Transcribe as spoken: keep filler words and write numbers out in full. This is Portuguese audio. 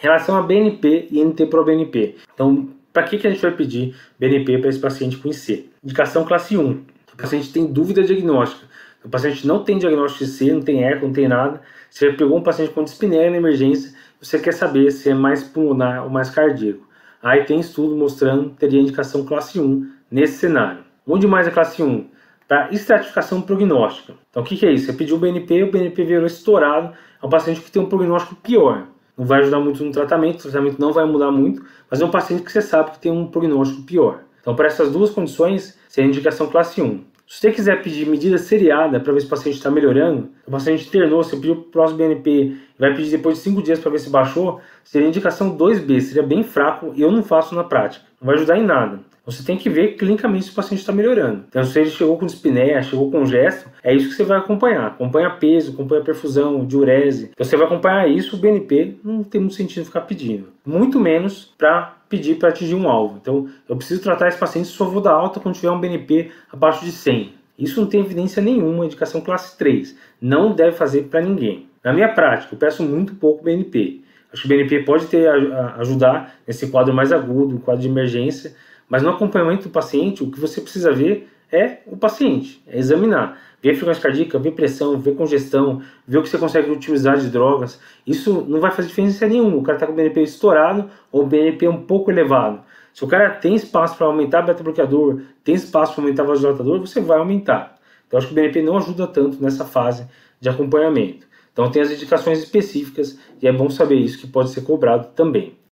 Em relação a B N P e N T-proBNP, então para que, que a gente vai pedir B N P para esse paciente com I C? Indicação classe um, o paciente tem dúvida diagnóstica, o paciente não tem diagnóstico de I C, não tem eco, não tem nada, você pegou um paciente com dispneia na emergência, você quer saber se é mais pulmonar ou mais cardíaco. Aí tem estudo mostrando que teria indicação classe um nesse cenário. Onde mais é classe um? Para estratificação prognóstica. Então o que, que é isso? Você pediu o B N P, o B N P virou estourado, é um paciente que tem um prognóstico pior. Não vai ajudar muito no tratamento, o tratamento não vai mudar muito, mas é um paciente que você sabe que tem um prognóstico pior. Então para essas duas condições, seria indicação classe um. Se você quiser pedir medida seriada para ver se o paciente está melhorando, o paciente internou, você pediu o próximo B N P e vai pedir depois de cinco dias para ver se baixou, seria indicação dois B, seria bem fraco e eu não faço na prática. Não vai ajudar em nada. Você tem que ver clinicamente se o paciente está melhorando. Então se ele chegou com dispneia, chegou com gesto, é isso que você vai acompanhar. Acompanha peso, acompanha perfusão, diurese. Então você vai acompanhar isso, o B N P não tem muito sentido ficar pedindo. Muito menos para pedir para atingir um alvo. Então eu preciso tratar esse paciente, só vou dar alta quando tiver um B N P abaixo de cem. Isso não tem evidência nenhuma, indicação classe três. Não deve fazer para ninguém. Na minha prática, eu peço muito pouco B N P. Acho que o B N P pode ter, ajudar nesse quadro mais agudo, quadro de emergência, mas no acompanhamento do paciente, o que você precisa ver é o paciente, é examinar. Ver a frequência cardíaca, ver pressão, ver congestão, ver o que você consegue utilizar de drogas. Isso não vai fazer diferença nenhuma. O cara está com o B N P estourado ou o B N P um pouco elevado. Se o cara tem espaço para aumentar o beta-bloqueador, tem espaço para aumentar o vasodilatador, você vai aumentar. Então acho que o B N P não ajuda tanto nessa fase de acompanhamento. Então tem as indicações específicas e é bom saber isso que pode ser cobrado também.